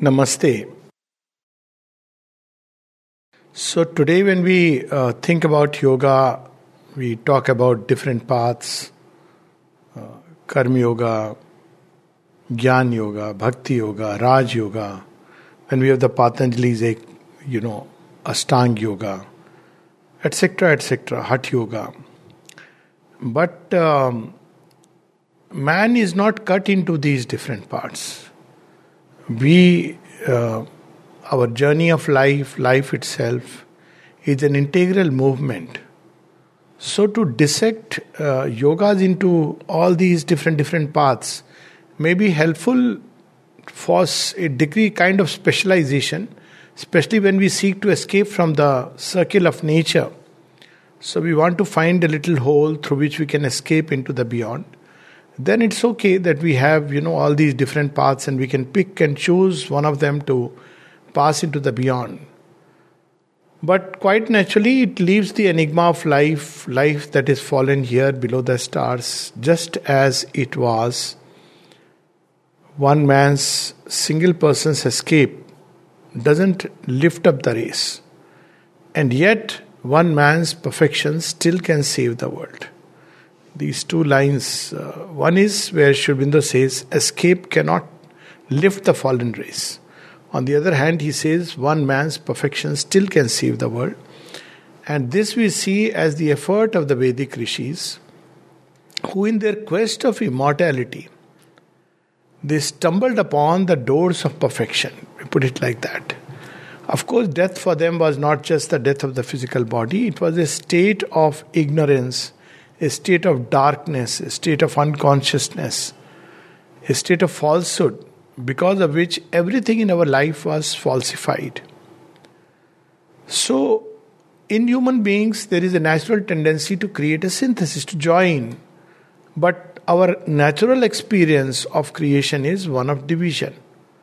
Namaste. So, today, when we think about yoga, we talk about different paths: Karma Yoga, Jnana Yoga, Bhakti Yoga, Raj Yoga. When we have the Patanjali's, Ashtanga Yoga, etc., etc., Hatha Yoga. But man is not cut into these different parts. Our journey of life itself, is an integral movement. So to dissect yogas into all these different paths may be helpful for a degree kind of specialization, especially when we seek to escape from the circle of nature. So we want to find a little hole through which we can escape into the beyond. Then it's okay that we have, all these different paths and we can pick and choose one of them to pass into the beyond. But quite naturally, it leaves the enigma of life that is fallen here below the stars, just as it was. One man's single person's escape doesn't lift up the race. And yet, one man's perfection still can save the world. These two lines, one is where Sri Aurobindo says, escape cannot lift the fallen race. On the other hand, he says, one man's perfection still can save the world. And this we see as the effort of the Vedic rishis, who in their quest of immortality, they stumbled upon the doors of perfection. We put it like that. Of course, death for them was not just the death of the physical body, it was a state of ignorance, a state of darkness, a state of unconsciousness, a state of falsehood, because of which everything in our life was falsified. So, in human beings, there is a natural tendency to create a synthesis, to join. But our natural experience of creation is one of division.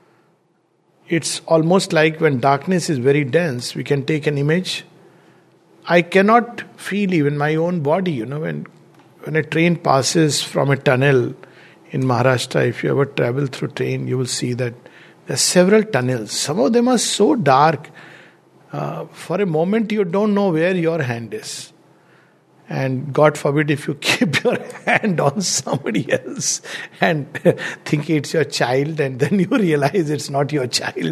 It's almost like when darkness is very dense, we can take an image. I cannot feel even my own body, when a train passes from a tunnel in Maharashtra, if you ever travel through train, you will see that there are several tunnels. Some of them are so dark, for a moment you don't know where your hand is. And God forbid if you keep your hand on somebody else and think it's your child and then you realize it's not your child.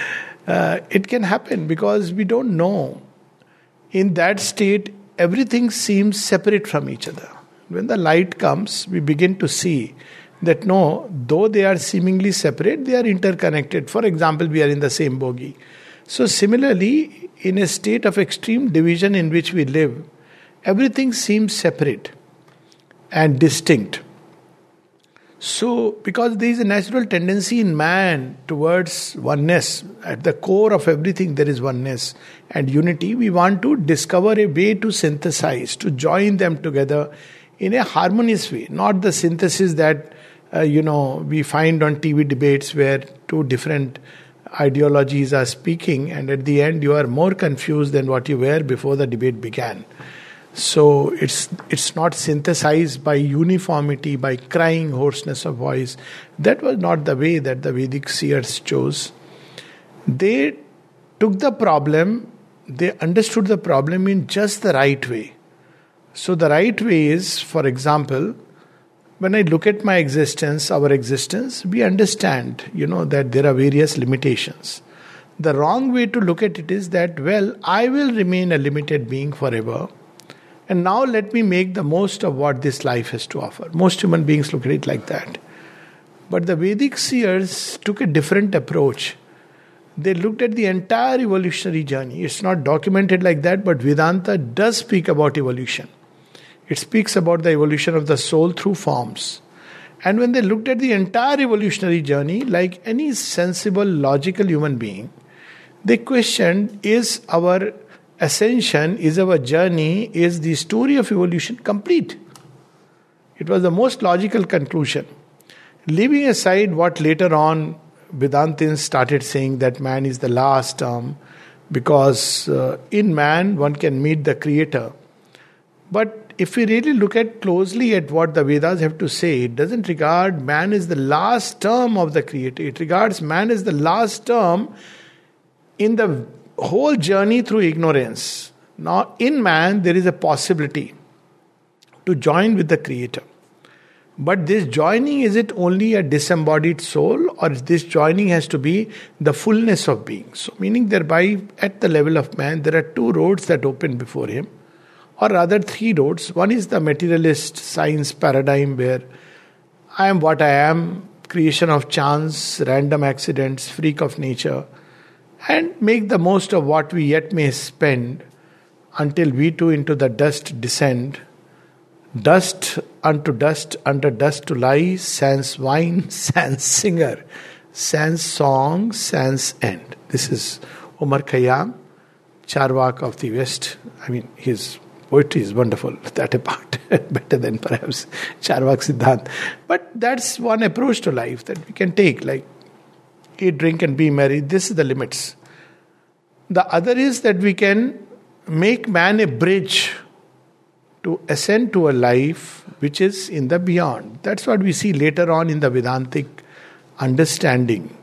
It can happen because we don't know. In that state, everything seems separate from each other. When the light comes, we begin to see that no, though they are seemingly separate, they are interconnected. For example, we are in the same bogie. So similarly, in a state of extreme division in which we live, everything seems separate and distinct. So, because there is a natural tendency in man towards oneness, at the core of everything there is oneness and unity, we want to discover a way to synthesize, to join them together in a harmonious way, not the synthesis that we find on TV debates where two different ideologies are speaking and at the end you are more confused than what you were before the debate began. So it's not synthesized by uniformity, by crying hoarseness of voice. That was not the way that the Vedic seers chose. They took the problem, they understood the problem in just the right way. So the right way is, for example, when I look at my existence, our existence, we understand, that there are various limitations. The wrong way to look at it is that, I will remain a limited being forever. And now let me make the most of what this life has to offer. Most human beings look at it like that. But the Vedic seers took a different approach. They looked at the entire evolutionary journey. It's not documented like that, but Vedanta does speak about evolution. It speaks about the evolution of the soul through forms. And when they looked at the entire evolutionary journey, like any sensible, logical human being, they questioned, is our ascension, is our journey, is the story of evolution complete? It was the most logical conclusion. Leaving aside what later on Vedantins started saying that man is the last term, because in man one can meet the Creator. But if we really look at closely at what the Vedas have to say, it doesn't regard man as the last term of the Creator. It regards man as the last term in the whole journey through ignorance. Now, in man, there is a possibility to join with the Creator. But this joining, is it only a disembodied soul, or this joining has to be the fullness of being? So, meaning thereby, at the level of man, there are two roads that open before him, or rather three roads. One is the materialist science paradigm where I am what I am, creation of chance, random accidents, freak of nature, and make the most of what we yet may spend until we too into the dust descend. Dust unto dust, under dust to lie, sans wine, sans singer, sans song, sans end. This is Omar Khayyam, Charvak of the West. I mean, his poetry is wonderful, that apart, better than perhaps Charvak Siddhant. But that's one approach to life that we can take, like eat, drink and be merry. This is the limits. The other is that we can make man a bridge to ascend to a life which is in the beyond. That's what we see later on in the Vedantic understanding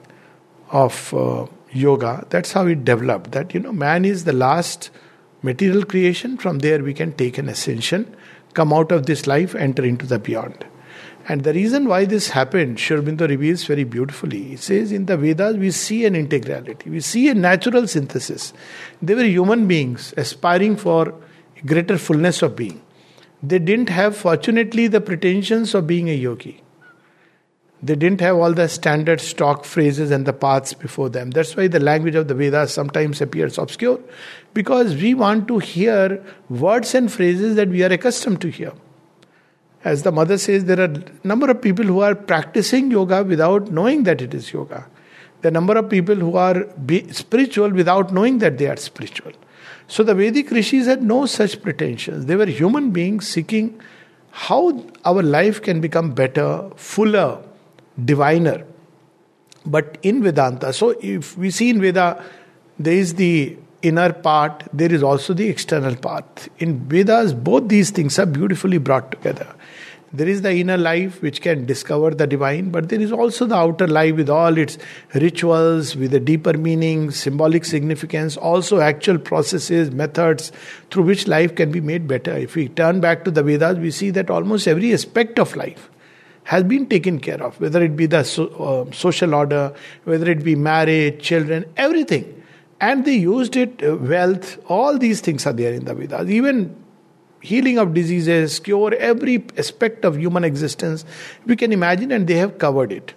of yoga. That's how it developed. That, man is the last material creation. From there we can take an ascension, come out of this life, enter into the beyond. And the reason why this happened, Sri Aurobindo reveals very beautifully. He says in the Vedas we see an integrality. We see a natural synthesis. They were human beings aspiring for greater fullness of being. They didn't have, fortunately, the pretensions of being a yogi. They didn't have all the standard stock phrases and the paths before them. That's why the language of the Vedas sometimes appears obscure, because we want to hear words and phrases that we are accustomed to hear. As the mother says, there are a number of people who are practicing yoga without knowing that it is yoga. There are a number of people who are spiritual without knowing that they are spiritual. So the Vedic rishis had no such pretensions. They were human beings seeking how our life can become better, fuller, diviner. But in Vedanta, so if we see in Veda, there is the inner part, there is also the external part. In Vedas, both these things are beautifully brought together. There is the inner life which can discover the divine, but there is also the outer life with all its rituals, with a deeper meaning, symbolic significance, also actual processes, methods through which life can be made better. If we turn back to the Vedas, we see that almost every aspect of life has been taken care of, whether it be the social order, whether it be marriage, children, everything. And they used it, wealth, all these things are there in the Vedas. Even healing of diseases, cure, every aspect of human existence, we can imagine, and they have covered it.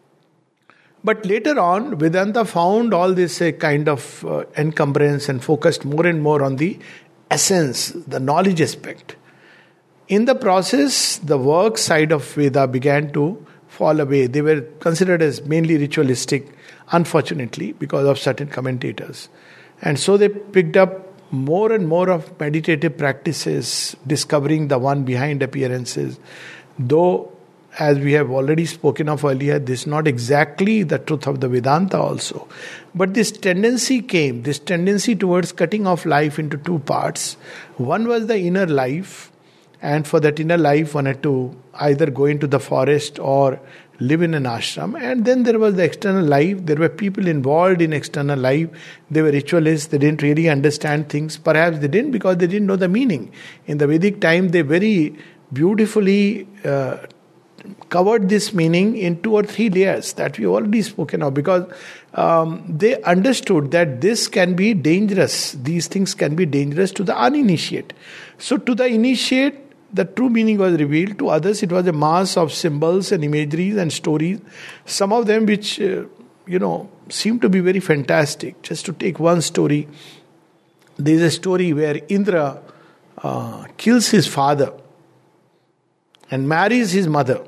But later on, Vedanta found all this a kind of encumbrance and focused more and more on the essence, the knowledge aspect. In the process, the work side of Veda began to fall away. They were considered as mainly ritualistic, unfortunately, because of certain commentators. And so they picked up more and more of meditative practices, discovering the one behind appearances. Though, as we have already spoken of earlier, this is not exactly the truth of the Vedanta also. But this tendency came, this tendency towards cutting off life into two parts. One was the inner life, and for that inner life one had to either go into the forest or live in an ashram. And then there was the external life. There were people involved in external life. They were ritualists. They didn't really understand things. Perhaps they didn't because they didn't know the meaning. In the Vedic time, they very beautifully covered this meaning in 2 or 3 layers that we already spoken of, because they understood that this can be dangerous. These things can be dangerous to the uninitiate. So to the initiate, the true meaning was revealed. To others, it was a mass of symbols and imageries and stories. Some of them which, seem to be very fantastic. Just to take one story, there is a story where Indra kills his father and marries his mother.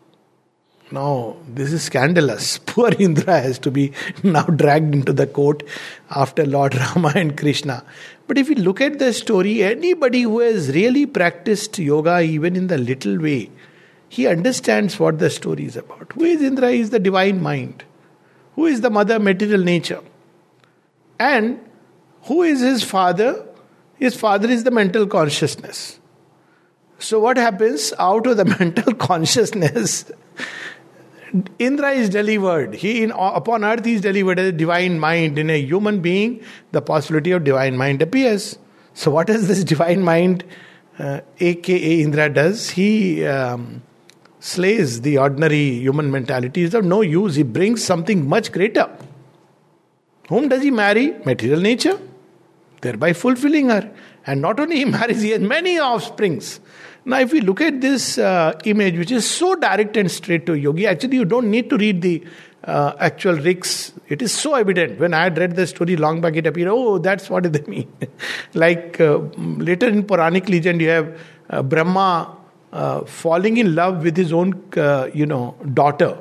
Now, this is scandalous. Poor Indra has to be now dragged into the court after Lord Rama and Krishna. But if you look at the story, anybody who has really practiced yoga, even in the little way, he understands what the story is about. Who is Indra? He is the divine mind. Who is the mother? Material nature. And who is his father? His father is the mental consciousness. So what happens? Out of the mental consciousness, Indra is delivered. Upon earth he is delivered as a divine mind. In a human being, the possibility of divine mind appears. So what does this divine mind, aka Indra, does? He slays the ordinary human mentality. Is of no use. He brings something much greater. Whom does he marry? Material nature, thereby fulfilling her. And not only he marries, he has many offsprings. Now, if we look at this image, which is so direct and straight to yogi, actually you don't need to read the actual rigs. It is so evident. When I had read the story long back, it appeared, oh, that's what they mean. Like later in Puranic legend, you have Brahma falling in love with his own, daughter.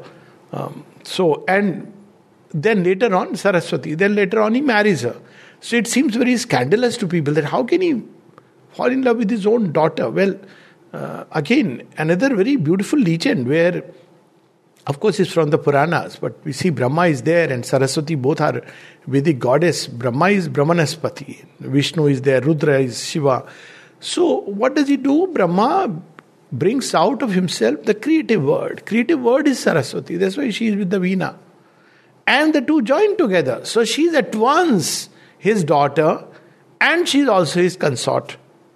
And then later on, Saraswati. Then later on, he marries her. So it seems very scandalous to people that how can he fall in love with his own daughter? Well, again, another very beautiful legend where, of course, it's from the Puranas, but we see Brahma is there and Saraswati, both are Vedic goddess. Brahma is Brahmanaspati, Vishnu is there, Rudra is Shiva. So what does he do? Brahma brings out of himself the creative word. Creative word is Saraswati. That's why she is with the Veena. And the two join together. So she is at once his daughter and she is also his consort.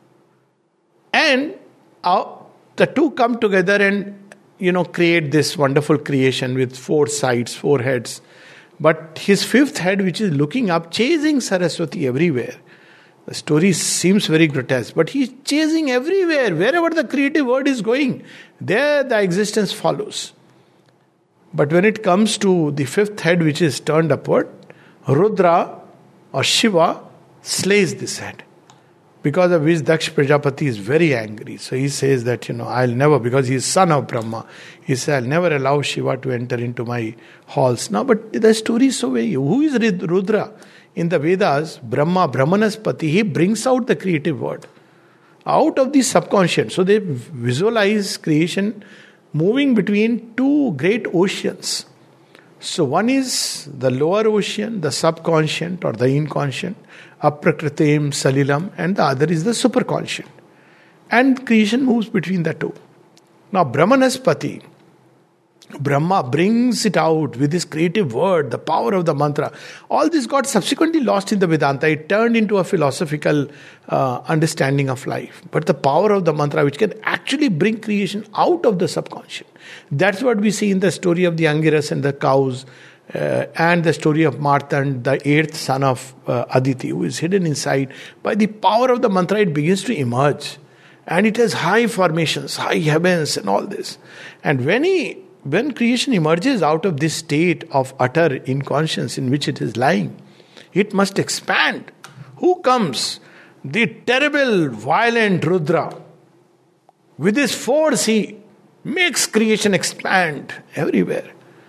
And the two come together and, create this wonderful creation with 4 sides, 4 heads. But his 5th head, which is looking up, chasing Saraswati everywhere. The story seems very grotesque, but he's chasing everywhere. Wherever the creative word is going, there the existence follows. But when it comes to the 5th head, which is turned upward, Rudra or Shiva slays this head. Because of which Daksh Prajapati is very angry. So he says that, I'll never, because he is son of Brahma, he says, I'll never allow Shiva to enter into my halls. Now, but the story is so very, who is Rudra? In the Vedas, Brahma, Brahmanaspati, he brings out the creative word out of the subconscious. So they visualize creation moving between 2 great oceans. So one is the lower ocean, the subconscious or the inconscient, Aprakritiam Salilam, and the other is the superconscious. And creation moves between the two. Now Brahmanaspati, Brahma brings it out with his creative word, the power of the mantra. All this got subsequently lost in the Vedanta. It turned into a philosophical understanding of life. But the power of the mantra, which can actually bring creation out of the subconscious. That's what we see in the story of the Angiras and the cows, and the story of Martand, the 8th son of Aditi, who is hidden inside. By the power of the mantra, it begins to emerge. And it has high formations, high heavens and all this. And when creation emerges out of this state of utter inconscience in which it is lying, it must expand. Who comes? The terrible, violent Rudra. With his force, he makes creation expand everywhere.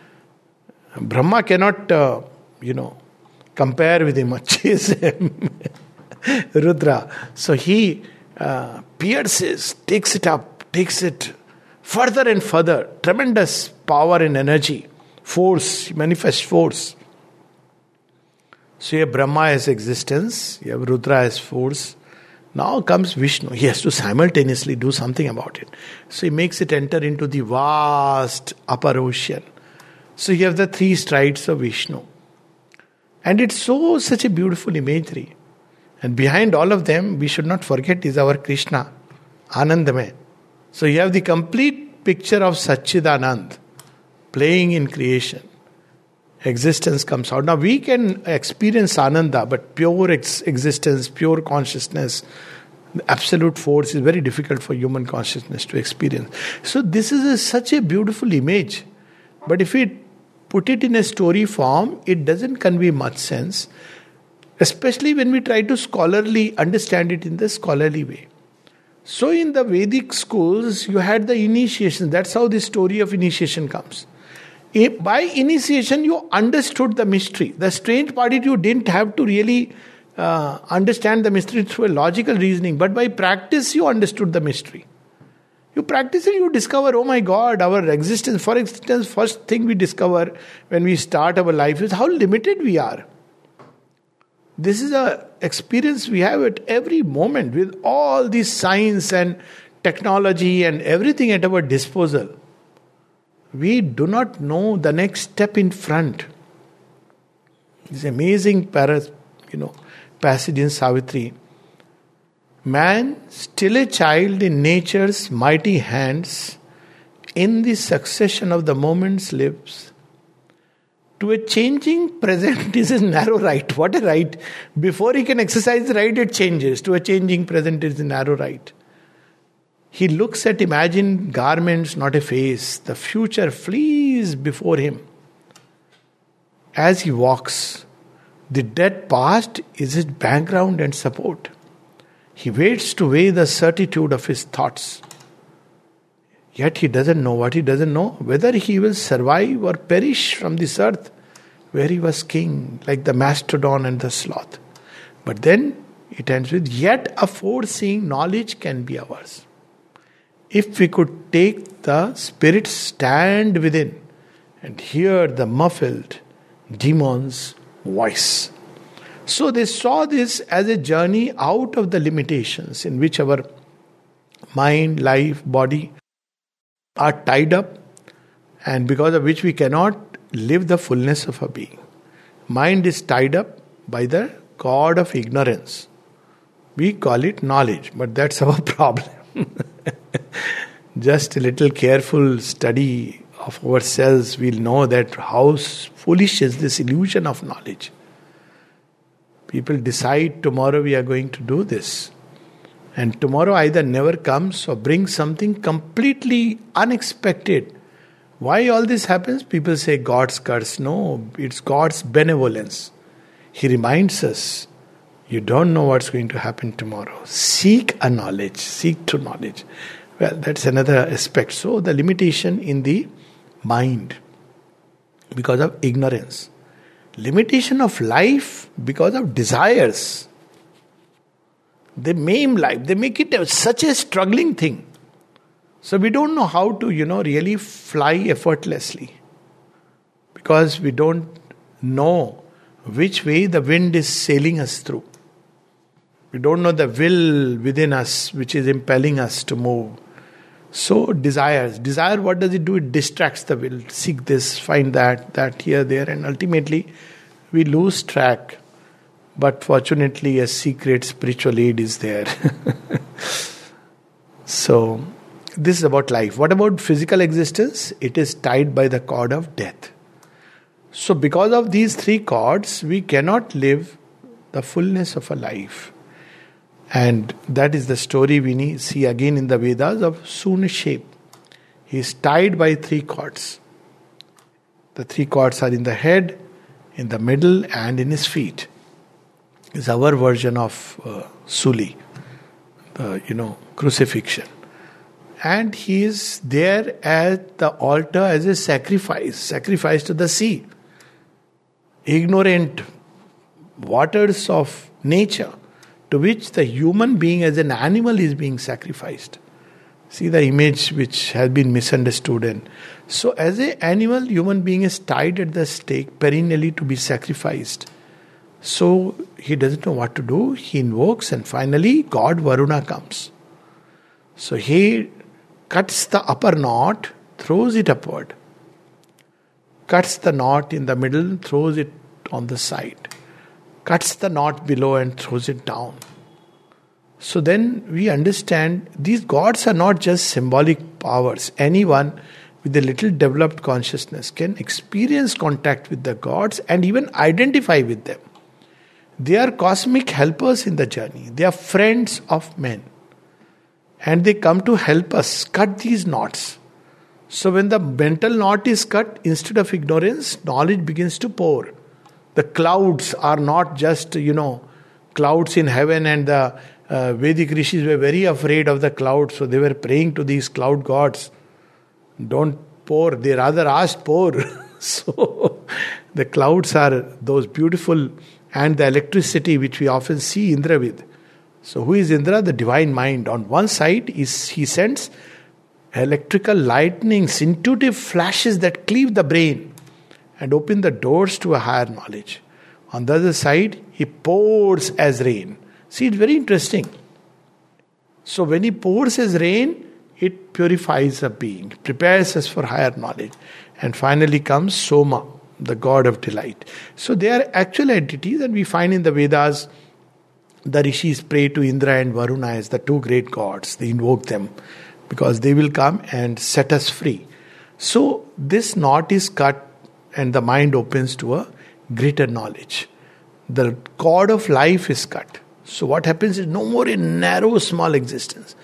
Brahma cannot, compare with him or chase him. Rudra. So he pierces, takes it up, takes it further and further. Tremendous power and energy, force, manifest force. So you have Brahma as existence, you have Rudra as force. Now comes Vishnu. He has to simultaneously do something about it. So he makes it enter into the vast upper ocean. So you have the 3 strides of Vishnu. And it's such a beautiful imagery. And behind all of them, we should not forget, is our Krishna, Anandamay. So you have the complete picture of Satchidanand playing in creation. Existence comes out. Now we can experience Ananda, but pure existence, pure consciousness, absolute force is very difficult for human consciousness to experience. So this is such a beautiful image. But if we put it in a story form, it doesn't convey much sense, especially when we try to understand it in the scholarly way. So in the Vedic schools, you had the initiation. That's how the story of initiation comes. By initiation, you understood the mystery. The strange part is you didn't have to really understand the mystery through a logical reasoning, but by practice, you understood the mystery. You practice and you discover, oh my God, our existence. For instance, first thing we discover when we start our life is how limited we are. This is an experience we have at every moment with all these science and technology and everything at our disposal, we do not know the next step in front. This amazing passage in Savitri. Man, still a child in nature's mighty hands, in the succession of the moments lives. To a changing present is a narrow right. What a right! Before he can exercise the right, it changes. To a changing present is a narrow right. He looks at imagined garments, not a face. The future flees before him. As he walks, the dead past is his background and support. He waits to weigh the certitude of his thoughts. Yet he doesn't know what he doesn't know, whether he will survive or perish from this earth where he was king, like the mastodon and the sloth. But then it ends with, yet a foreseeing knowledge can be ours. If we could take the spirit stand within and hear the muffled demon's voice. So they saw this as a journey out of the limitations in which our mind, life, body are tied up, and because of which we cannot live the fullness of our being. Mind is tied up by the cord of ignorance. We call it knowledge, but that's our problem. Just a little careful study of ourselves, we'll know that how foolish is this illusion of knowledge. People decide tomorrow we are going to do this. And tomorrow either never comes or brings something completely unexpected. Why all this happens? People say God's curse. No, it's God's benevolence. He reminds us, you don't know what's going to happen tomorrow. Seek a knowledge. Seek true knowledge. Well, that's another aspect. So the limitation in the mind because of ignorance. Limitation of life because of desires. They maim life. They make it such a struggling thing. So we don't know how to, really fly effortlessly. Because we don't know which way the wind is sailing us through. We don't know the will within us which is impelling us to move. So desires. Desire, what does it do? It distracts the will. Seek this, find that here, there, and ultimately we lose track. But fortunately, a secret spiritual aid is there. So, this is about life. What about physical existence? It is tied by the cord of death. So, because of these three cords, we cannot live the fullness of a life. And that is the story we see again in the Vedas of Sunashep. He is tied by three cords. The three cords are in the head, in the middle, and in his feet. Is our version of Suli, crucifixion. And he is there at the altar as a sacrifice to the sea. Ignorant waters of nature to which the human being as an animal is being sacrificed. See the image which has been misunderstood. And so as an animal, human being is tied at the stake perennially to be sacrificed. So he doesn't know what to do. He invokes and finally God Varuna comes. So he cuts the upper knot, throws it upward. Cuts the knot in the middle, throws it on the side. Cuts the knot below and throws it down. So then we understand these gods are not just symbolic powers. Anyone with a little developed consciousness can experience contact with the gods and even identify with them. They are cosmic helpers in the journey. They are friends of men. And they come to help us cut these knots. So when the mental knot is cut, instead of ignorance, knowledge begins to pour. The clouds are not just, clouds in heaven, and the Vedic rishis were very afraid of the clouds. So they were praying to these cloud gods. Don't pour. They rather asked pour. So the clouds are those beautiful, and the electricity which we often see Indra with. So who is Indra? The divine mind. On one side, he sends electrical lightnings, intuitive flashes that cleave the brain and open the doors to a higher knowledge. On the other side, he pours as rain. See, it's very interesting. So when he pours his rain, it purifies a being, prepares us for higher knowledge. And finally comes Soma, the god of delight. So they are actual entities, and we find in the Vedas, the rishis pray to Indra and Varuna as the two great gods. They invoke them because they will come and set us free. So this knot is cut and the mind opens to a greater knowledge. The cord of life is cut. So what happens is no more a narrow, small existence.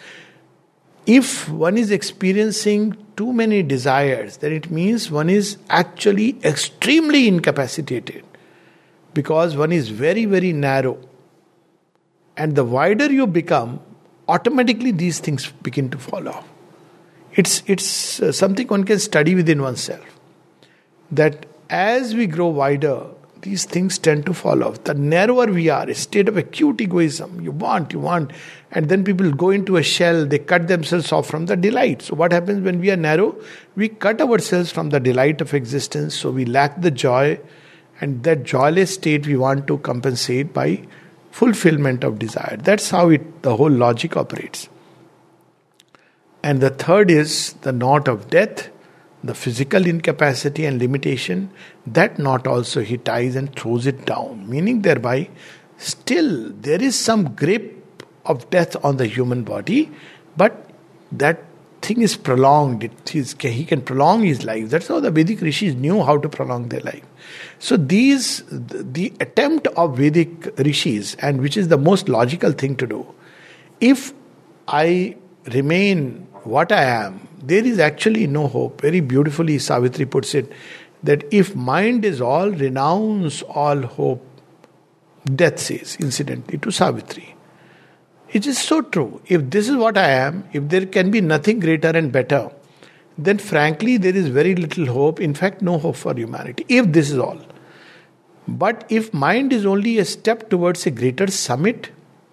If one is experiencing too many desires, then it means one is actually extremely incapacitated, because one is very, very narrow. And the wider you become, automatically these things begin to follow. It's something one can study within oneself. That as we grow wider, these things tend to fall off. The narrower we are, a state of acute egoism, you want, and then people go into a shell, they cut themselves off from the delight. So what happens when we are narrow? We cut ourselves from the delight of existence, so we lack the joy, and that joyless state we want to compensate by fulfillment of desire. That's how the whole logic operates. And the third is the knot of death, the physical incapacity and limitation. That knot also he ties and throws it down, meaning thereby still there is some grip of death on the human body, but that thing is prolonged. He can prolong his life. That's how the Vedic rishis knew how to prolong their life. So the attempt of Vedic rishis, and which is the most logical thing to do, if I remain what I am, there is actually no hope. Very beautifully Savitri puts it, that if mind is all, renounce all hope. Death says, incidentally, to Savitri. It is so true. If this is what I am, if there can be nothing greater and better, then frankly there is very little hope, in fact no hope for humanity, if this is all. But if mind is only a step towards a greater summit,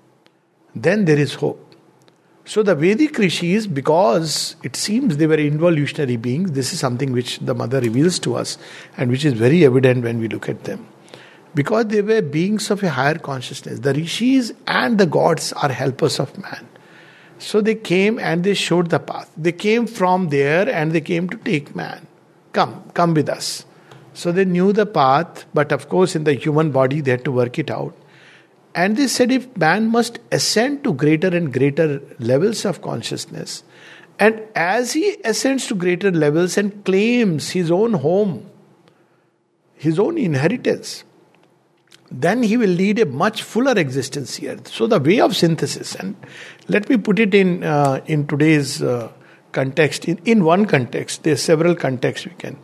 then there is hope. So the Vedic rishis, because it seems they were involutionary beings, this is something which the mother reveals to us and which is very evident when we look at them. Because they were beings of a higher consciousness. The rishis and the gods are helpers of man. So they came and they showed the path. They came from there and they came to take man. Come with us. So they knew the path, but of course in the human body they had to work it out. And they said if man must ascend to greater and greater levels of consciousness, and as he ascends to greater levels and claims his own home, his own inheritance, then he will lead a much fuller existence here. So the way of synthesis, and let me put it in today's context, in one context, there are several contexts we can.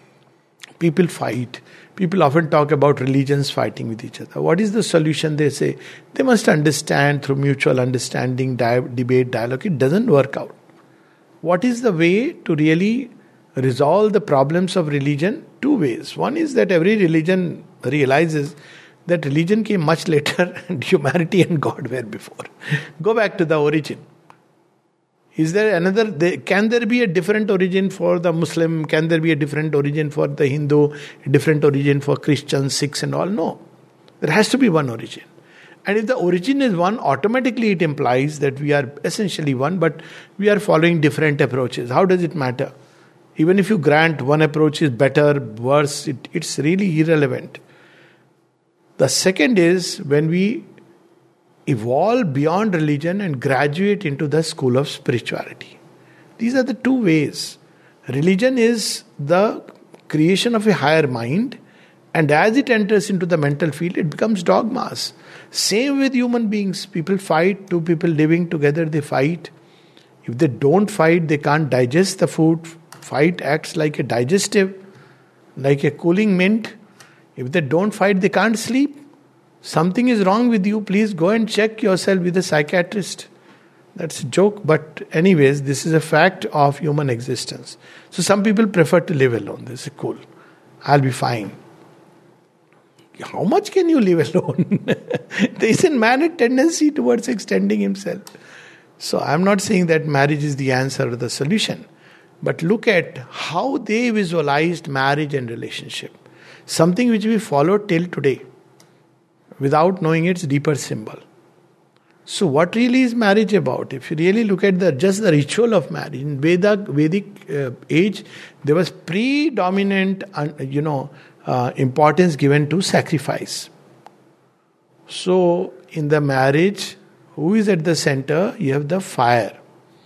People fight. People often talk about religions fighting with each other. What is the solution? They say they must understand through mutual understanding, debate, dialogue. It doesn't work out. What is the way to really resolve the problems of religion? Two ways. One is that every religion realizes that religion came much later and humanity and God were before. Go back to the origin. Is there another? Can there be a different origin for the Muslim? Can there be a different origin for the Hindu? A different origin for Christians, Sikhs and all? No. There has to be one origin. And if the origin is one, automatically it implies that we are essentially one, but we are following different approaches. How does it matter? Even if you grant one approach is better, worse, it's really irrelevant. The second is when we evolve beyond religion and graduate into the school of spirituality. These are the two ways. Religion is the creation of a higher mind, and as it enters into the mental field, it becomes dogmas. Same with human beings. People fight, two people living together, they fight. If they don't fight, they can't digest the food. Fight acts like a digestive, like a cooling mint. If they don't fight, they can't sleep. Something is wrong with you, please go and check yourself with a psychiatrist. That's a joke, but anyways, this is a fact of human existence. So some people prefer to live alone. They say, cool, I'll be fine. How much can you live alone? There is in man a tendency towards extending himself. So I'm not saying that marriage is the answer or the solution, but look at how they visualized marriage and relationship. Something which we follow till today, without knowing its deeper symbol. So what really is marriage about? If you really look at just the ritual of marriage, in Vedic age, there was predominant, importance given to sacrifice. So in the marriage, who is at the center? You have the fire.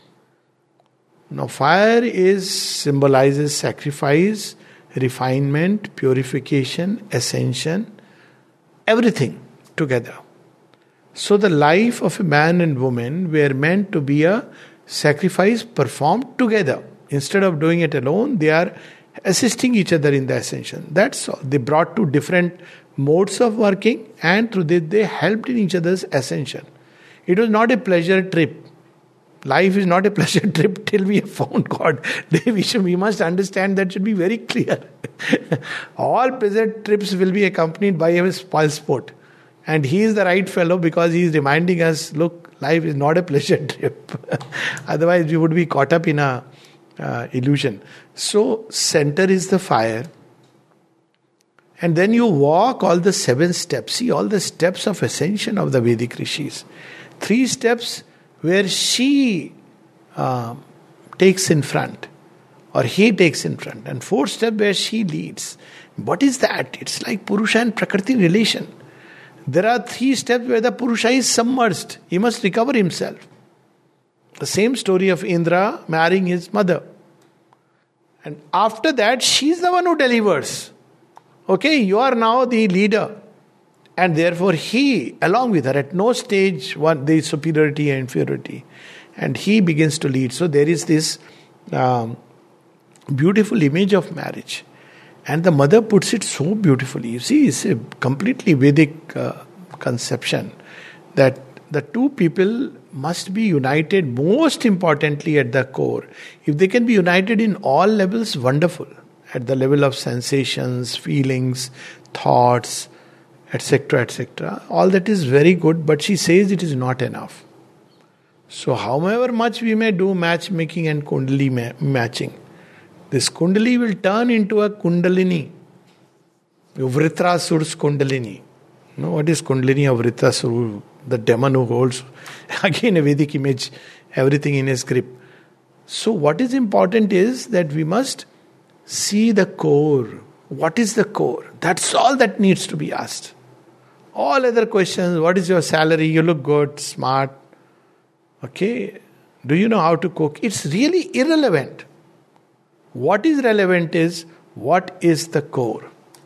Now fire symbolizes sacrifice, refinement, purification, ascension, everything together. So the life of a man and woman were meant to be a sacrifice performed together. Instead of doing it alone, they are assisting each other in the ascension. That's all. They brought two different modes of working, and through this they helped in each other's ascension. It was not a pleasure trip. Life is not a pleasure trip till we have found God. We must understand that should be very clear. All pleasure trips will be accompanied by a spoil sport. And he is the right fellow because he is reminding us, look, life is not a pleasure trip. Otherwise we would be caught up in a illusion. So center is the fire. And then you walk all the 7 steps. See all the steps of ascension of the Vedic rishis. 3 steps where she takes in front or he takes in front, and 4 steps where she leads. What is that? It's like Purusha and Prakriti relation. There are 3 steps where the Purusha is submerged. He must recover himself. The same story of Indra marrying his mother. And after that, she's the one who delivers. Okay, you are now the leader. And therefore he, along with her, at no stage there is superiority and inferiority. And he begins to lead. So there is this beautiful image of marriage. And the mother puts it so beautifully. You see, it's a completely Vedic conception that the two people must be united, most importantly at the core. If they can be united in all levels, wonderful. At the level of sensations, feelings, thoughts, etc., etc. All that is very good, but she says it is not enough. So however much we may do matchmaking and kundali matching, this kundali will turn into a kundalini. Vritrasur's kundalini. You know what is kundalini of Vritrasur? The demon who holds, again a Vedic image, everything in his grip. So what is important is that we must see the core. What is the core? That's all that needs to be asked. All other questions, what is your salary? You look good, smart. Okay. Do you know how to cook? It's really irrelevant. What is relevant is, what is the core?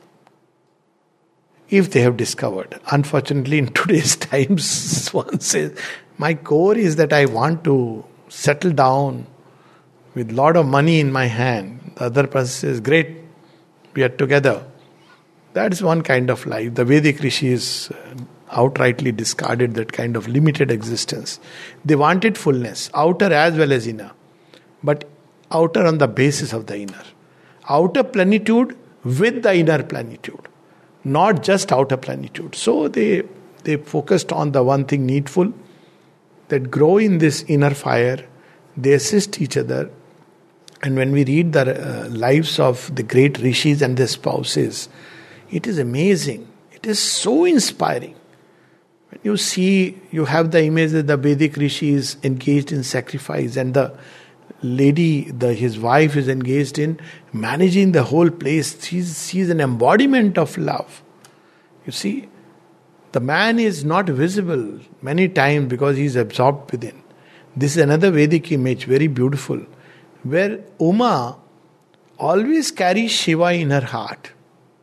If they have discovered. Unfortunately, in today's times, one says, my core is that I want to settle down with a lot of money in my hand. The other person says, great, we are together. That is one kind of life. The Vedic rishis outrightly discarded that kind of limited existence. They wanted fullness, outer as well as inner. But outer on the basis of the inner. Outer plenitude with the inner plenitude. Not just outer plenitude. So they focused on the one thing needful, that grow in this inner fire. They assist each other. And when we read the lives of the great rishis and their spouses, it is amazing. It is so inspiring. When you see, you have the image that the Vedic rishi is engaged in sacrifice, and the lady, his wife, is engaged in managing the whole place. She's an embodiment of love. You see, the man is not visible many times because he is absorbed within. This is another Vedic image, very beautiful, where Uma always carries Shiva in her heart.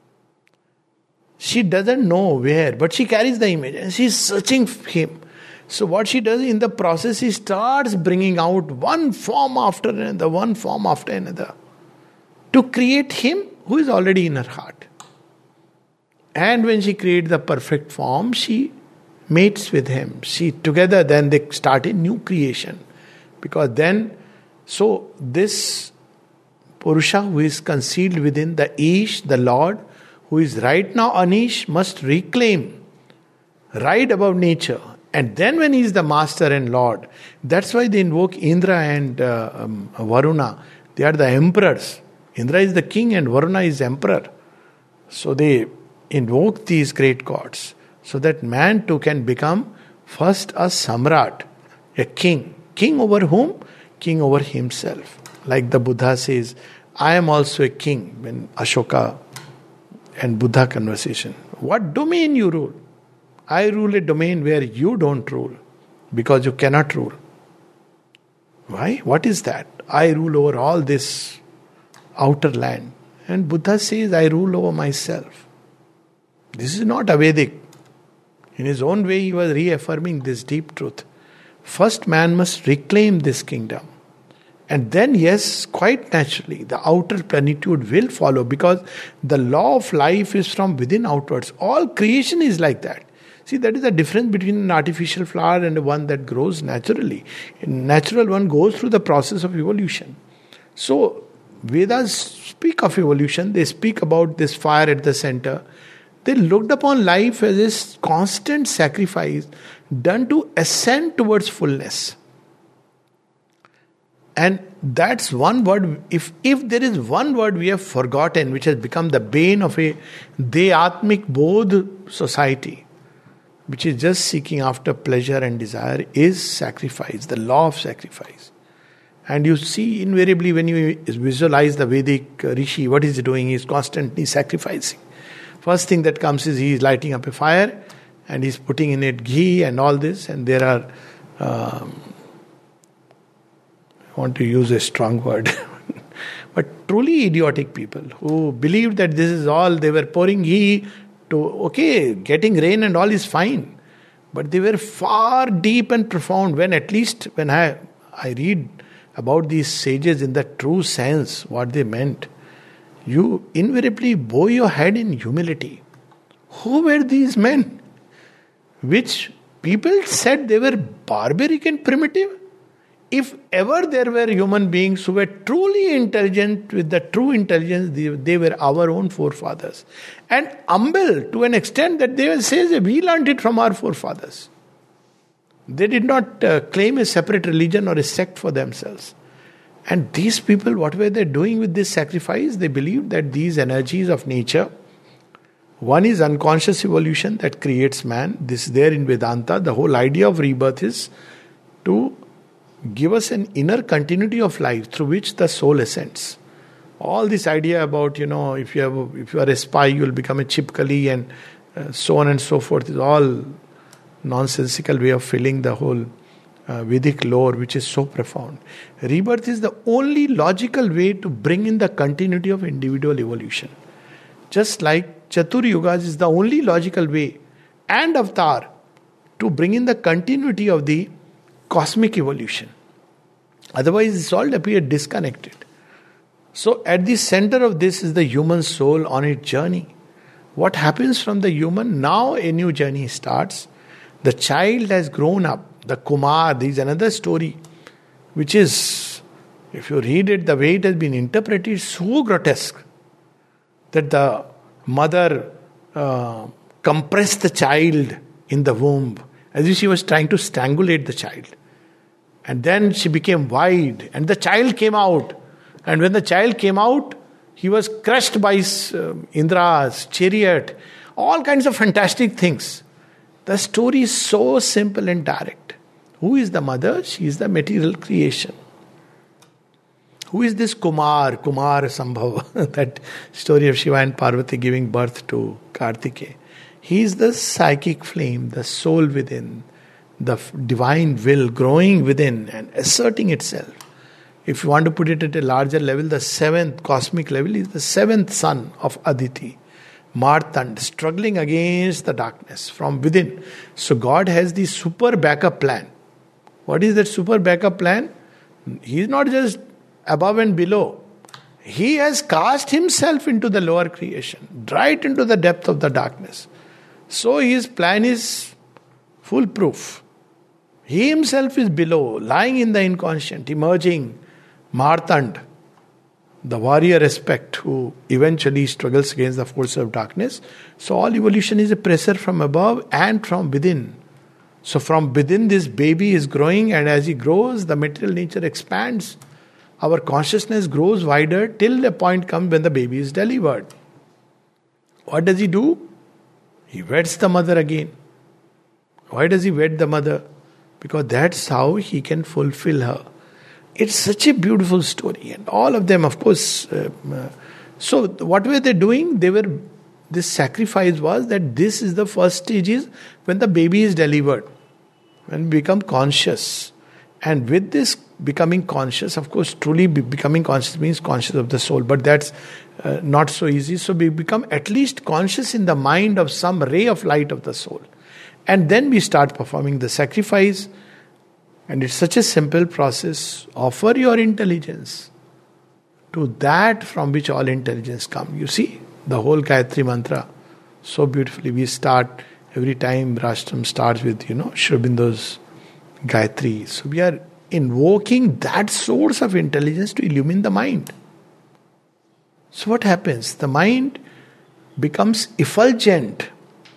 She doesn't know where, but she carries the image and she is searching for him. So what she does in the process, she starts bringing out one form after another, to create him who is already in her heart. And when she creates the perfect form, she mates with him. Together then they start a new creation. Because then, so this Purusha who is concealed within the Ish, the Lord, who is right now Anish, must reclaim, ride above nature. And then when he is the master and Lord, that's why they invoke Indra and Varuna. They are the emperors. Indra is the king and Varuna is emperor. So they invoke these great gods so that man too can become First, a samrat, a king. King over whom? King over himself. Like the Buddha says, I am also a king. When Ashoka and Buddha conversation. What domain you rule? I rule a domain where you don't rule. Because you cannot rule. Why? What is that? I rule over all this outer land. And Buddha says, I rule over myself. This is not Avedic. In his own way, he was reaffirming this deep truth. First, man must reclaim this kingdom. And then, yes, quite naturally, the outer plenitude will follow, because the law of life is from within outwards. All creation is like that. See, that is the difference between an artificial flower and one that grows naturally. A natural one goes through the process of evolution. So, Vedas speak of evolution. They speak about this fire at the center. They looked upon life as a constant sacrifice done to ascend towards fullness. And that's one word. If there is one word we have forgotten, which has become the bane of a Deyatmik Bodh society, which is just seeking after pleasure and desire, is sacrifice, the law of sacrifice. And you see, invariably, when you visualize the Vedic Rishi, what is he doing? He is constantly sacrificing. First thing that comes is he is lighting up a fire and he is putting in it ghee and all this, and there are, I want to use a strong word, but truly idiotic people who believed that this is all, they were pouring ghee to, getting rain and all is fine. But they were far deep and profound. When I read about these sages in the true sense, what they meant, you invariably bow your head in humility. Who were these men? Which people said they were barbaric and primitive? If ever there were human beings who were truly intelligent with the true intelligence, they were our own forefathers. And humble to an extent that they will say, we learned it from our forefathers. They did not claim a separate religion or a sect for themselves. And these people, what were they doing with this sacrifice? They believed that these energies of nature, one is unconscious evolution that creates man. This is there in Vedanta. The whole idea of rebirth is to give us an inner continuity of life through which the soul ascends. All this idea about, if you are a spy, you will become a chipkali and so on and so forth is all nonsensical way of filling the whole Vedic lore, which is so profound. Rebirth is the only logical way to bring in the continuity of individual evolution. Just like Chatur Yugas is the only logical way, and Avatar, to bring in the continuity of the cosmic evolution. Otherwise, it's all appear disconnected. So, at the center of this is the human soul on its journey. What happens from the human? Now a new journey starts. The child has grown up. The Kumar, there is another story, which is, if you read it, the way it has been interpreted is so grotesque that the mother compressed the child in the womb as if she was trying to strangulate the child. And then she became wide and the child came out. And when the child came out, he was crushed by Indra's chariot. All kinds of fantastic things. The story is so simple and direct. Who is the mother? She is the material creation. Who is this Kumar Sambhava? That story of Shiva and Parvati giving birth to Kartikeya. He is the psychic flame, the soul within, the divine will growing within and asserting itself. If you want to put it at a larger level, the seventh cosmic level is the seventh son of Aditi. Martand, struggling against the darkness from within. So God has the super backup plan. What is that super backup plan? He is not just above and below. He has cast himself into the lower creation, right into the depth of the darkness. So his plan is foolproof. He himself is below, lying in the inconscient, emerging Martand, the warrior aspect who eventually struggles against the forces of darkness. So all evolution is a pressure from above and from within. So from within this baby is growing, and as he grows, the material nature expands. Our consciousness grows wider till the point comes when the baby is delivered. What does he do? He weds the mother again. Why does he wed the mother? Because that's how he can fulfill her. It's such a beautiful story. And all of them, of course. So what were they doing? This sacrifice was that this is the first stage is when the baby is delivered. When we become conscious. And with this becoming conscious, of course, truly becoming conscious means conscious of the soul. But that's not so easy. So we become at least conscious in the mind of some ray of light of the soul. And then we start performing the sacrifice. And it's such a simple process. Offer your intelligence to that from which all intelligence comes. You see, the whole Gayatri Mantra, so beautifully. We start, every time Rashtam starts with, Sri Aurobindo's Gayatri. So we are invoking that source of intelligence to illumine the mind. So what happens? The mind becomes effulgent.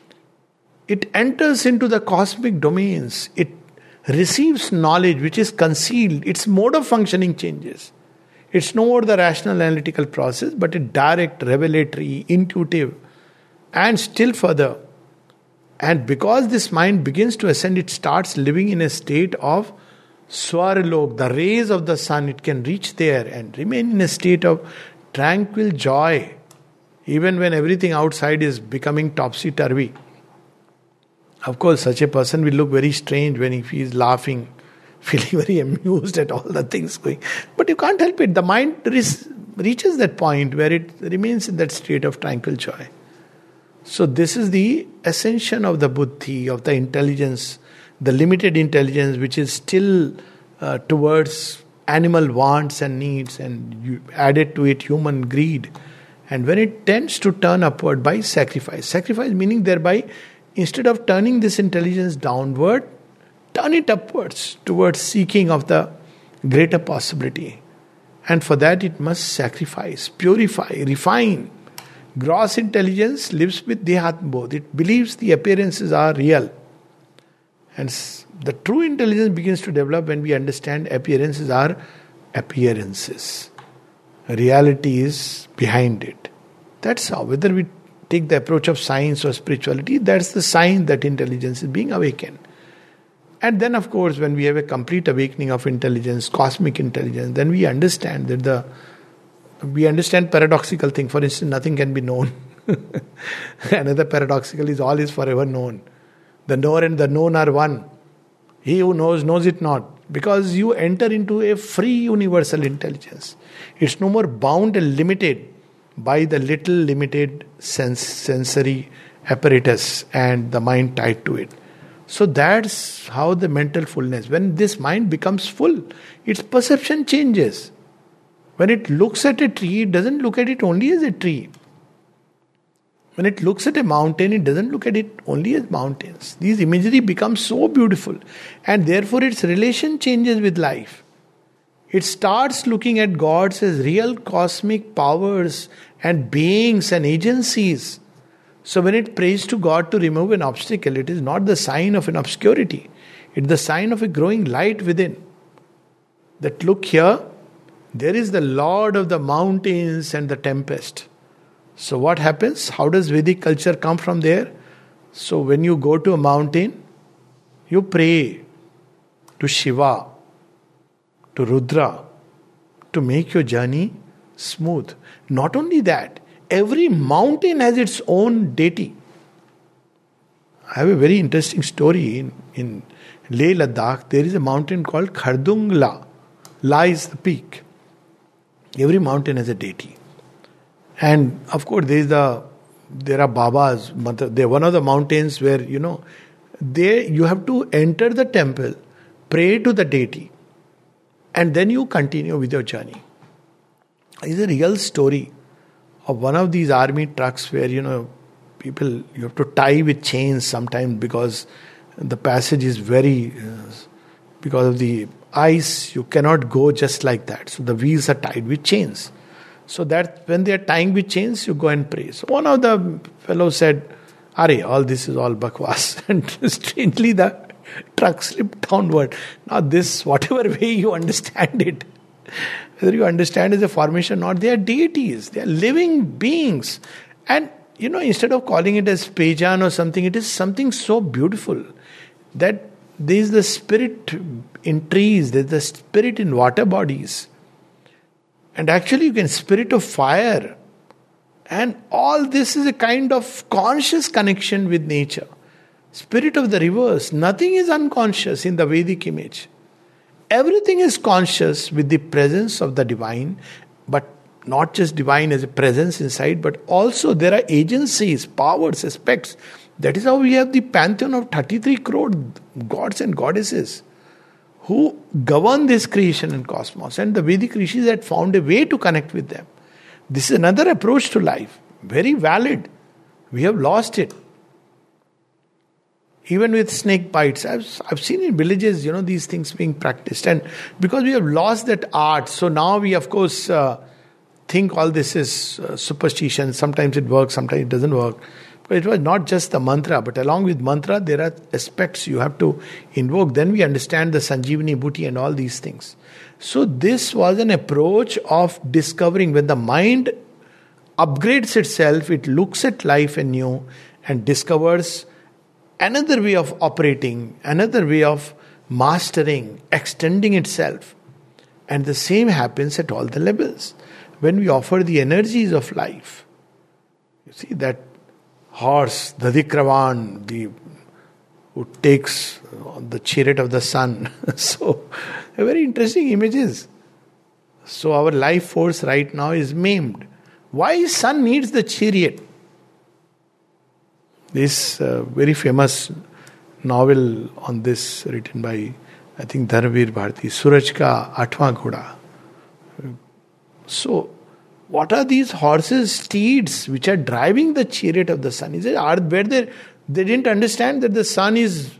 It enters into the cosmic domains. It receives knowledge which is concealed. Its mode of functioning changes. It's no more the rational analytical process, but a direct, revelatory, intuitive, and still further. And because this mind begins to ascend, it starts living in a state of Swarlok, the rays of the sun. It can reach there and remain in a state of tranquil joy, even when everything outside is becoming topsy-turvy. Of course, such a person will look very strange when he is laughing, feeling very amused at all the things going. But you can't help it. The mind reaches that point where it remains in that state of tranquil joy. So this is the ascension of the buddhi, of the intelligence, the limited intelligence which is still towards animal wants and needs, and you added to it human greed. And when it tends to turn upward by sacrifice meaning thereby, instead of turning this intelligence downward, turn it upwards towards seeking of the greater possibility. And for that it must sacrifice, purify, refine. Gross intelligence lives with Dehatma. It believes the appearances are real. And the true intelligence begins to develop when we understand appearances are appearances. Reality is behind it. That's how, whether we take the approach of science or spirituality, that's the sign that intelligence is being awakened. And then, of course, when we have a complete awakening of intelligence, cosmic intelligence, then we understand that we understand paradoxical thing. For instance, nothing can be known. Another paradoxical is all is forever known. The knower and the known are one. He who knows it not. Because you enter into a free universal intelligence. It's no more bound and limited by the little limited sensory apparatus and the mind tied to it. So that's how the mental fullness, when this mind becomes full, its perception changes. When it looks at a tree, it doesn't look at it only as a tree. When it looks at a mountain, it doesn't look at it only as mountains. These imagery becomes so beautiful, and therefore its relation changes with life. It starts looking at gods as real cosmic powers and beings and agencies. So when it prays to God to remove an obstacle, it is not the sign of an obscurity. It's the sign of a growing light within. That look here, there is the Lord of the mountains and the tempest. So what happens? How does Vedic culture come from there? So when you go to a mountain, you pray to Shiva, to Rudra, to make your journey smooth. Not only that, every mountain has its own deity. I have a very interesting story. In Leh Ladakh, there is a mountain called Khardung La. La is the peak. Every mountain has a deity. And of course, there are Babas. They're one of the mountains where, there you have to enter the temple, pray to the deity, and then you continue with your journey. It's a real story of one of these army trucks where, people, you have to tie with chains sometimes because the passage is because of the ice, you cannot go just like that. So the wheels are tied with chains. So that when they are tying with chains, you go and pray. So one of the fellows said, "Are, all this is all bakwas." And strangely the truck slipped downward. Now this, whatever way you understand it, whether you understand as a formation or not, they are deities. They are living beings. And, instead of calling it as Pejan or something, it is something so beautiful. that there is the spirit in trees, there is the spirit in water bodies. And actually you can spirit of fire. And all this is a kind of conscious connection with nature. Spirit of the rivers, nothing is unconscious in the Vedic image. Everything is conscious with the presence of the divine, but not just divine as a presence inside, but also there are agencies, powers, aspects. That is how we have the pantheon of 33 crore gods and goddesses who govern this creation and cosmos. And the Vedic rishis had found a way to connect with them. This is another approach to life, very valid. We have lost it. Even with snake bites, I've seen in villages, these things being practiced. And because we have lost that art, so now we, of course, think all this is superstition. Sometimes it works, sometimes it doesn't work. But it was not just the mantra, but along with mantra, there are aspects you have to invoke. Then we understand the Sanjeevani Bhuti and all these things. So this was an approach of discovering when the mind upgrades itself, it looks at life anew and discovers another way of operating, another way of mastering, extending itself. And the same happens at all the levels. When we offer the energies of life, you see that horse, Dadikravan, who takes the chariot of the sun. So, a very interesting images. So our life force right now is maimed. Why sun needs the chariot? This very famous novel on this, written by, I think, Dharmveer Bharati, Suraj Ka Athwaं Ghoda. So, what are these horses, steeds, which are driving the chariot of the sun? Is it where they didn't understand that the sun is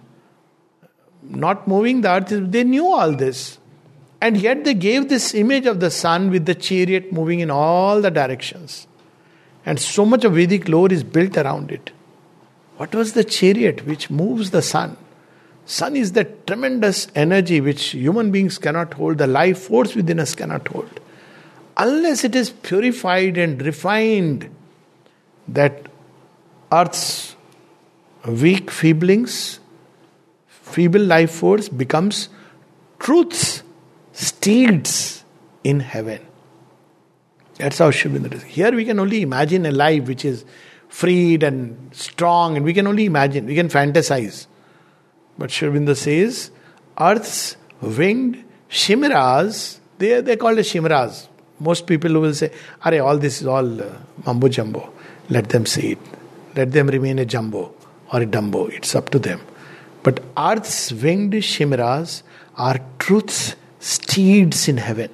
not moving, the earth is, they knew all this. And yet they gave this image of the sun with the chariot moving in all the directions. And so much of Vedic lore is built around it. What was the chariot which moves the sun? Sun is the tremendous energy which human beings cannot hold, the life force within us cannot hold. Unless it is purified and refined, that earth's weak feeblings, feeble life force becomes truth's steeds in heaven. That's how Sri Aurobindo is. Here we can only imagine a life which is freed and strong, and we can only imagine, we can fantasize. But Sri Aurobindo says, earth's winged chimeras, they're called as chimeras. Most people who will say, all this is all mambo jumbo. Let them say it. Let them remain a jumbo or a dumbo. It's up to them. But earth's winged chimeras are truth's steeds in heaven.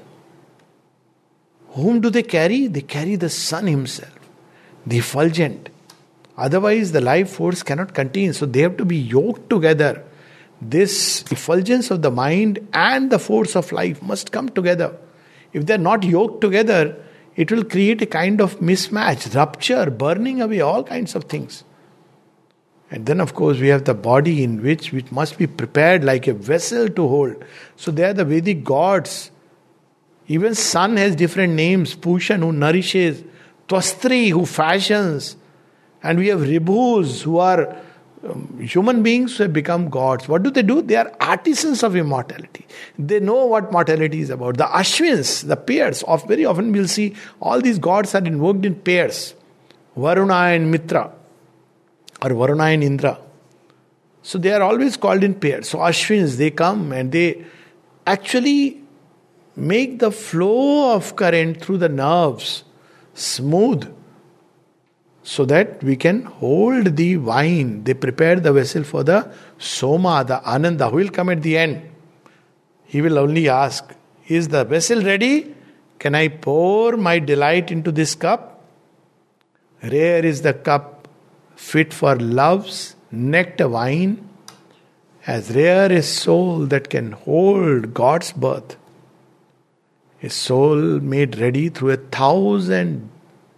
Whom do they carry? They carry the sun himself, the effulgent. Otherwise, the life force cannot continue. So they have to be yoked together. This effulgence of the mind and the force of life must come together. If they are not yoked together, it will create a kind of mismatch, rupture, burning away all kinds of things. And then, of course, we have the body in which must be prepared like a vessel to hold. So they are the Vedic gods. Even sun has different names. Pushan, who nourishes. Twastri, who fashions. And we have Ribhus, who are human beings who have become gods. What do? They are artisans of immortality. They know what mortality is about. The Ashwins, the pairs, very often we'll see all these gods are invoked in pairs. Varuna and Mitra, or Varuna and Indra. So they are always called in pairs. So Ashwins, they come and they actually make the flow of current through the nerves smooth, so that we can hold the wine. They prepare the vessel for the Soma, the Ananda, who will come at the end. He will only ask, is the vessel ready? Can I pour my delight into this cup? Rare is the cup fit for love's nectar wine. As rare is soul that can hold God's birth. A soul made ready through 1,000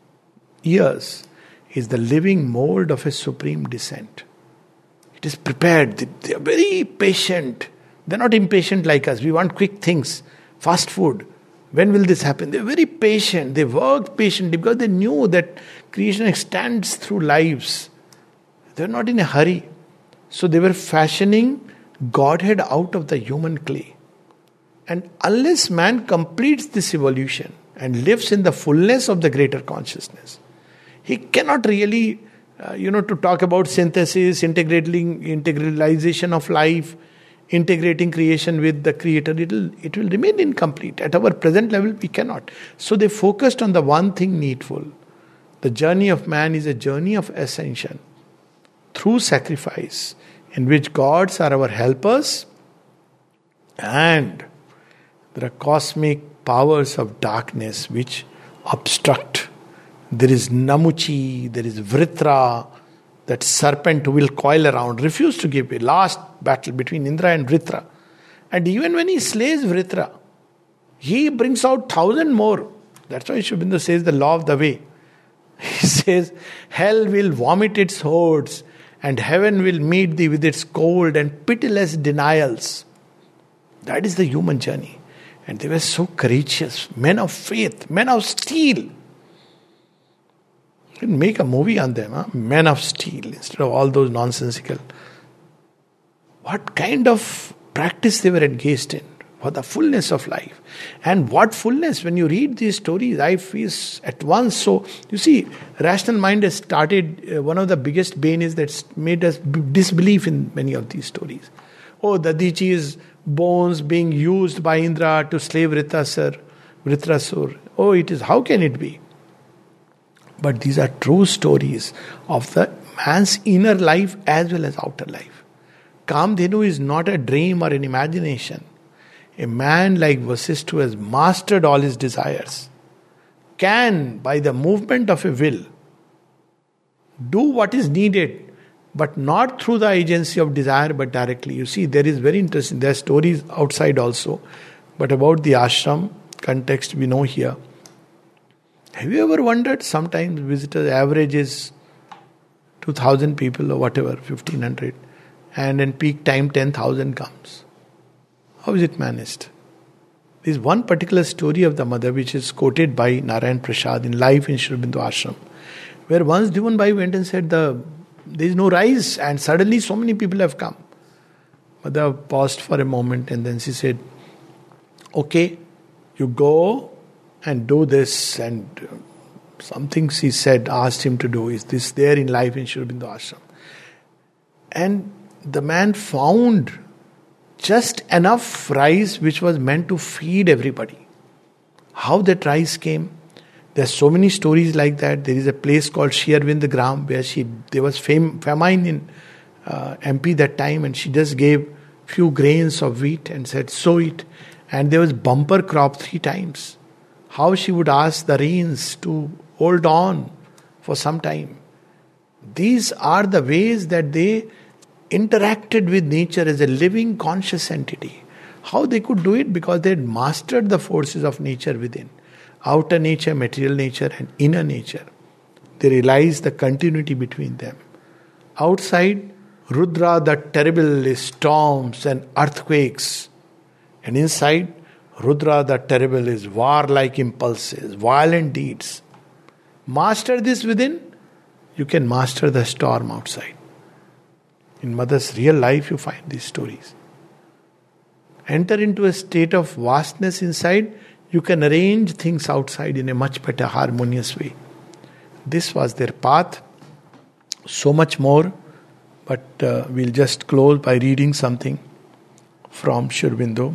years is the living mold of a supreme descent. It is prepared. They are very patient. They are not impatient like us. We want quick things, fast food. When will this happen? They are very patient. They worked patiently because they knew that creation extends through lives. They are not in a hurry. So they were fashioning Godhead out of the human clay. And unless man completes this evolution and lives in the fullness of the greater consciousness, he cannot really, to talk about synthesis, integralization of life, integrating creation with the creator, it will remain incomplete. At our present level, we cannot. So they focused on the one thing needful. The journey of man is a journey of ascension through sacrifice, in which gods are our helpers and there are cosmic powers of darkness which obstruct. There is Namuchi, there is Vritra, that serpent who will coil around, refuse to give a last battle between Indra and Vritra. And even when he slays Vritra, he brings out 1,000 more. That's why Sri Aurobindo says the law of the way. He says, hell will vomit its hordes and heaven will meet thee with its cold and pitiless denials. That is the human journey. And they were so courageous, men of faith, men of steel. You can make a movie on them, Men of Steel, instead of all those nonsensical. What kind of practice they were engaged in for the fullness of life. And what fullness, when you read these stories, I feel at once. So, you see, rational mind has started, one of the biggest bane is that's made us disbelief in many of these stories. Oh, Dadichi's bones being used by Indra to slay Vritrasur. Oh, it is, how can it be? But these are true stories of the man's inner life as well as outer life. Kamdhenu is not a dream or an imagination. A man like Vasishtha, who has mastered all his desires, can, by the movement of a will, do what is needed, but not through the agency of desire, but directly. You see, there is very interesting, there are stories outside also, but about the ashram context we know here. Have you ever wondered, sometimes visitors average is 2,000 people or whatever, 1,500, and in peak time 10,000 comes. How is it managed? There is one particular story of the mother which is quoted by Narayan Prasad in Life in Sri Aurobindo Ashram, where once Divan Bhai went and said, there is no rice, and suddenly so many people have come. Mother paused for a moment and then she said, okay, you go and do this, and something she said, asked him to do, is this there in Life in Sri Aurobindo Ashram? And the man found just enough rice which was meant to feed everybody. How that rice came? There are so many stories like that. There is a place called Sri Arvind Gram where there was famine in MP that time, and she just gave few grains of wheat and said, sow it. And there was bumper crop 3 times. How she would ask the rains to hold on for some time. These are the ways that they interacted with nature as a living conscious entity. How they could do it? Because they had mastered the forces of nature within. Outer nature, material nature, and inner nature. They realized the continuity between them. Outside, Rudra the terrible is storms and earthquakes. And inside, Rudra the terrible is warlike impulses, violent deeds. Master this within, you can master the storm outside. In Mother's real life, you find these stories. Enter into a state of vastness inside, you can arrange things outside in a much better harmonious way. This was their path. So much more, but we'll just close by reading something from Sri Aurobindo.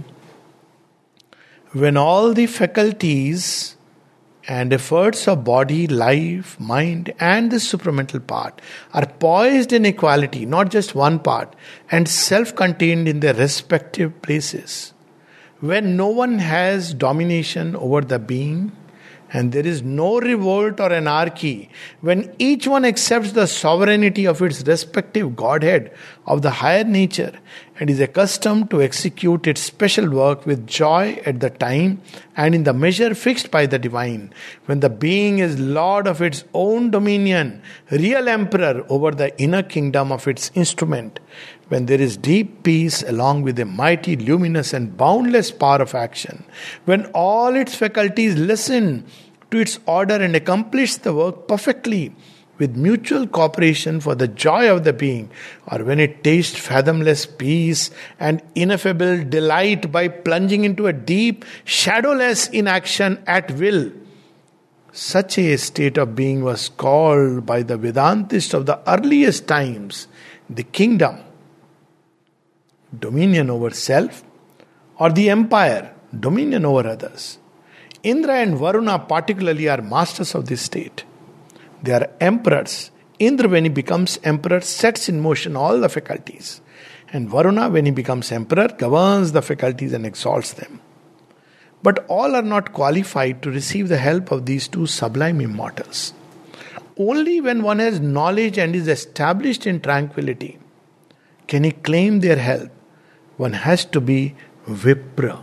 When all the faculties and efforts of body, life, mind, and the supramental part are poised in equality, not just one part, and self-contained in their respective places, when no one has domination over the being, and there is no revolt or anarchy, when each one accepts the sovereignty of its respective Godhead of the higher nature and is accustomed to execute its special work with joy at the time and in the measure fixed by the divine, when the being is lord of its own dominion, real emperor over the inner kingdom of its instrument, when there is deep peace along with a mighty, luminous and boundless power of action, when all its faculties listen to its order and accomplish the work perfectly, with mutual cooperation for the joy of the being, or when it tastes fathomless peace and ineffable delight by plunging into a deep, shadowless inaction at will. Such a state of being was called by the Vedantists of the earliest times the kingdom, dominion over self, or the empire, dominion over others. Indra and Varuna particularly are masters of this state. They are emperors. Indra, when he becomes emperor, sets in motion all the faculties. And Varuna, when he becomes emperor, governs the faculties and exalts them. But all are not qualified to receive the help of these two sublime immortals. Only when one has knowledge and is established in tranquility can he claim their help. One has to be Vipra.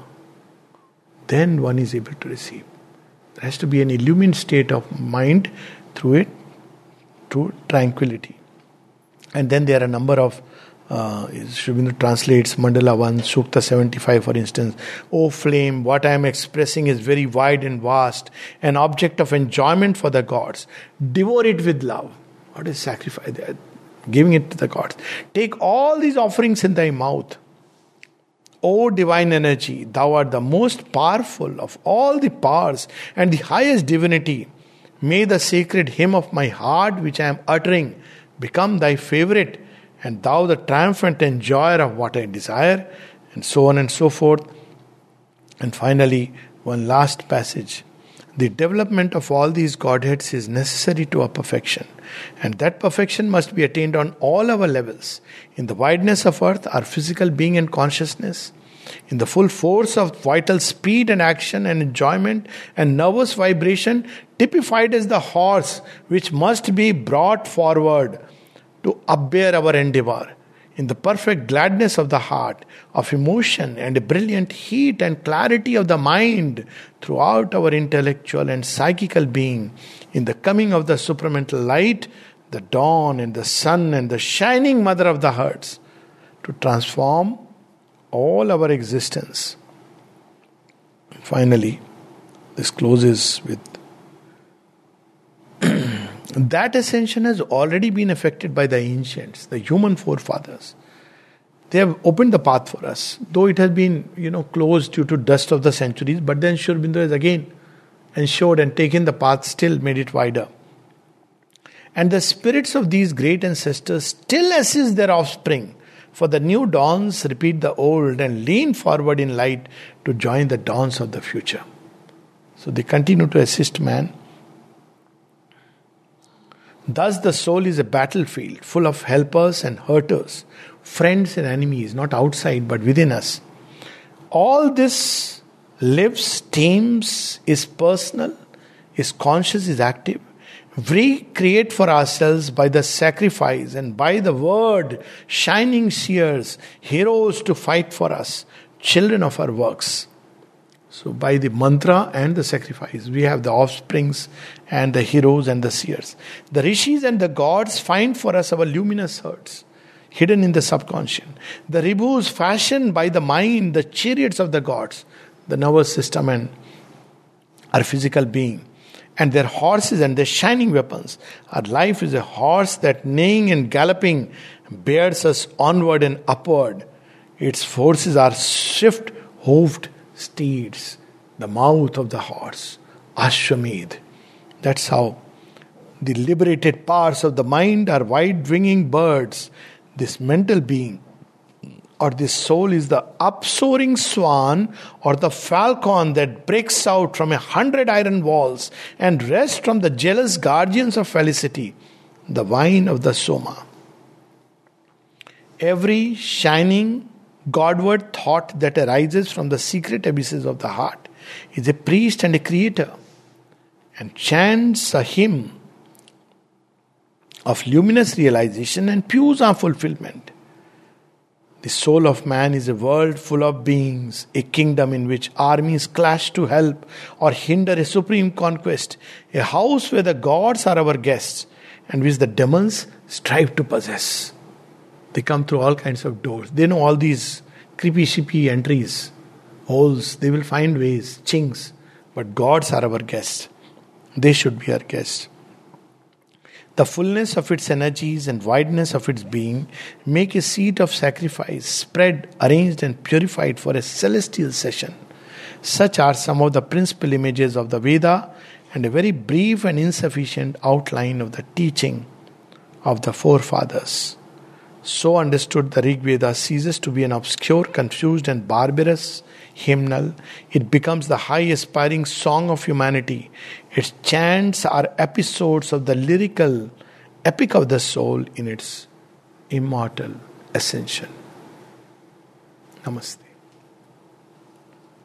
Then one is able to receive. There has to be an illumined state of mind through tranquility. And then there are a number of Sri Aurobindo translates Mandala 1, Sukta 75 for instance. O flame, what I am expressing is very wide and vast, an object of enjoyment for the gods. Devour it with love. What is sacrifice? Giving it to the gods. Take all these offerings in thy mouth. O divine energy, thou art the most powerful of all the powers and the highest divinity. May the sacred hymn of my heart which I am uttering become thy favorite, and thou the triumphant enjoyer of what I desire, and so on and so forth. And finally, one last passage. The development of all these Godheads is necessary to our perfection, and that perfection must be attained on all our levels. In the wideness of earth, our physical being and consciousness, in the full force of vital speed and action and enjoyment and nervous vibration, typified as the horse which must be brought forward to upbear our endeavor, in the perfect gladness of the heart, of emotion and a brilliant heat and clarity of the mind throughout our intellectual and psychical being, in the coming of the supramental light, the dawn and the sun and the shining mother of the hearts, to transform all our existence. Finally, this closes with that ascension has already been effected by the ancients, the human forefathers. They have opened the path for us, though it has been, closed due to dust of the centuries. But then Sri Aurobindo has again ensured and taken the path, still made it wider. And the spirits of these great ancestors still assist their offspring, for the new dawns repeat the old and lean forward in light to join the dawns of the future. So they continue to assist man. Thus the soul is a battlefield full of helpers and hurters, friends and enemies, not outside but within us. All this lives, teems, is personal, is conscious, is active. We create for ourselves by the sacrifice and by the word, shining seers, heroes to fight for us, children of our works. So by the mantra and the sacrifice, we have the offsprings and the heroes and the seers. The rishis and the gods find for us our luminous hearts, hidden in the subconscious. The ribus fashioned by the mind, the chariots of the gods, the nervous system and our physical being, and their horses and their shining weapons. Our life is a horse that neighing and galloping bears us onward and upward. Its forces are swift-hoofed steeds, the mouth of the horse, Ashwamedh. That's how the liberated powers of the mind are wide-winging birds. This mental being or this soul is the upsoaring swan or the falcon that breaks out from 100 iron walls and rests from the jealous guardians of felicity, the vine of the Soma. Every shining Godward thought that arises from the secret abysses of the heart is a priest and a creator, and chants a hymn of luminous realization and puja fulfillment. The soul of man is a world full of beings, a kingdom in which armies clash to help or hinder a supreme conquest, a house where the gods are our guests and which the demons strive to possess. They come through all kinds of doors. They know all these creepy, shippy entries, holes. They will find ways, chinks. But gods are our guests. They should be our guests. The fullness of its energies and wideness of its being make a seat of sacrifice, spread, arranged, and purified for a celestial session. Such are some of the principal images of the Veda and a very brief and insufficient outline of the teaching of the forefathers. So understood, the Rig Veda ceases to be an obscure, confused, and barbarous hymnal. It becomes the high aspiring song of humanity. Its chants are episodes of the lyrical epic of the soul in its immortal ascension. Namaste.